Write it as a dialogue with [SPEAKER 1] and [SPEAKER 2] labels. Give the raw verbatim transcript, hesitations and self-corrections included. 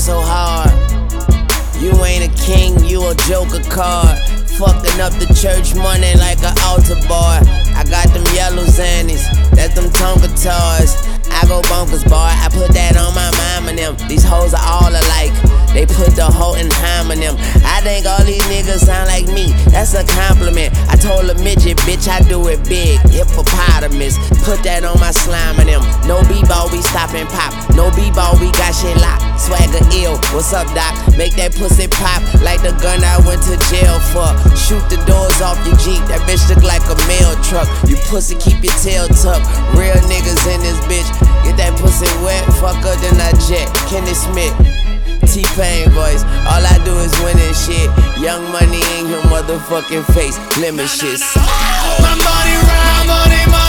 [SPEAKER 1] so hard. You ain't a king, you a joker card. Fucking up the church money like an altar boy. I got them yellow zannies, that's them Tonka toys. I go bonkers, boy, I put that on my mom and them. These hoes are all alike, they put the hoe in ham in them. I think all these niggas sound like me, that's a compliment. I told a midget, bitch, I do it big, hippopotamus. Put that on my slime and them. No b-ball, we stop and pop. No b-ball, we got shit locked. Swagger ill, what's up, doc? Make that pussy pop like the gun I went to jail for. Shoot the doors off your Jeep, that bitch look like a mail truck. You pussy, keep your tail tucked. Real niggas in this bitch, get that pussy wet, fuck her then I jet. Kenny Smith, T-Pain voice, all I do is win and shit. Young money in your motherfucking face, limit shit.
[SPEAKER 2] My money round, money, money.